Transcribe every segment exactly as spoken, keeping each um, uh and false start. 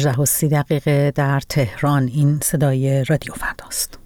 هجده و سی دقیقه در تهران. این صدای رادیو فرداست.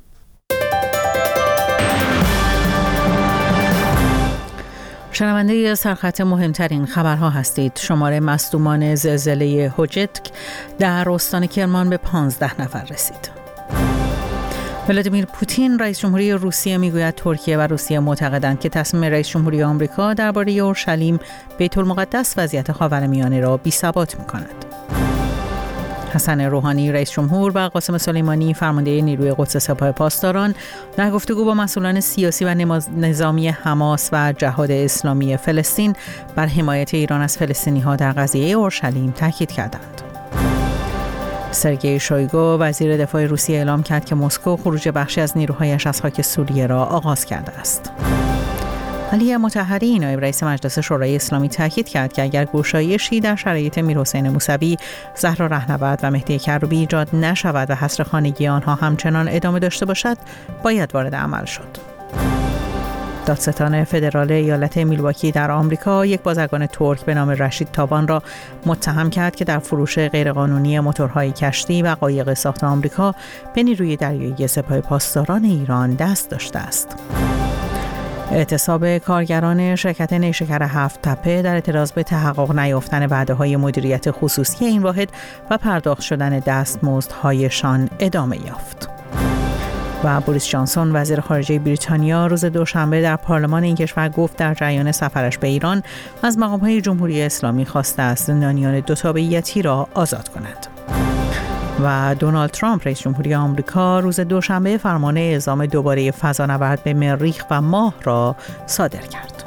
شنونده سرخط مهمترین خبرها هستید. شمار مصدومان زلزله هوجتک در استان کرمان به پانزده نفر رسید. ولادیمیر پوتین رئیس جمهوری روسیه میگوید ترکیه و روسیه معتقدند که تصمیم رئیس جمهوری آمریکا درباره اورشلیم بیت المقدس وضعیت خاورمیانه را بی‌ثبات می‌کند. حسن روحانی رئیس جمهور و قاسم سلیمانی فرمانده نیروی قدس سپاه پاسداران در گفتگو با مسئولان سیاسی و نظامی حماس و جهاد اسلامی فلسطین بر حمایت ایران از فلسطینی‌ها در قضیه اورشلیم تاکید کردند. سرگئی شویگو وزیر دفاع روسیه اعلام کرد که مسکو خروج بخشی از نیروهایش از خاک سوریه را آغاز کرده است. علی مطهری نایب رئیس مجلس شورای اسلامی تاکید کرد که اگر گشایشی در شرایط میرحسین موسوی، زهرا رهنورد و مهدی کروبی ایجاد نشود و حصر خانگی آنها همچنان ادامه داشته باشد، باید وارد عمل شد. دادستان فدرال ایالت میلواکی در آمریکا یک بازرگان ترک به نام رشید تابان را متهم کرد که در فروش غیرقانونی موتورهای کشتی و قایق ساخت آمریکا به نیروی دریایی سپاه پاسداران ایران دست داشته است. اعتصاب کارگران شرکت نیشکر هفت تپه در اعتراض به تحقق نیافتن وعده‌های مدیریت خصوصی این واحد و پرداخت شدن دستمزدهایشان ادامه یافت. و بوریس جانسون وزیر خارجه بریتانیا روز دوشنبه در پارلمان این کشور گفت در جریان سفرش به ایران از مقام‌های جمهوری اسلامی خواسته است زندانیان دو تابعیتی را آزاد کند. و دونالد ترامپ رئیس جمهوری آمریکا روز دوشنبه فرمان اعزام دوباره فضانورد به مریخ و ماه را صادر کرد.